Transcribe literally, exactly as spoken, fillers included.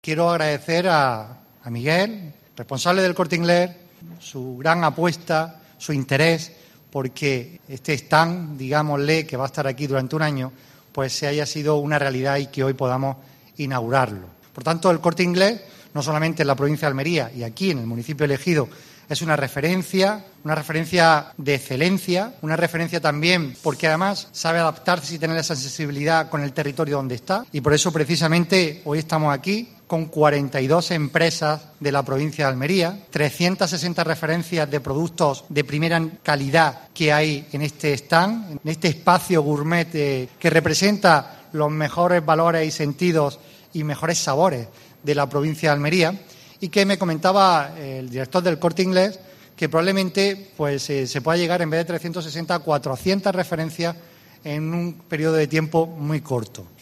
Quiero agradecer a, a Miguel, responsable del Corte Inglés, su gran apuesta, su interés, porque este stand, digámosle, que va a estar aquí durante un año, pues se haya sido una realidad y que hoy podamos inaugurarlo. Por tanto, el Corte Inglés, no solamente en la provincia de Almería y aquí en el municipio elegido, es una referencia, una referencia de excelencia, una referencia también porque además sabe adaptarse y tener esa sensibilidad con el territorio donde está. Y por eso, precisamente, hoy estamos aquí con cuarenta y dos empresas de la provincia de Almería, trescientas sesenta referencias de productos de primera calidad que hay en este stand, en este espacio gourmet eh, que representa los mejores valores y sentidos y mejores sabores de la provincia de Almería. Y que me comentaba el director del Corte Inglés que probablemente pues, eh, se pueda llegar, en vez de trescientas sesenta, a cuatrocientas referencias en un periodo de tiempo muy corto.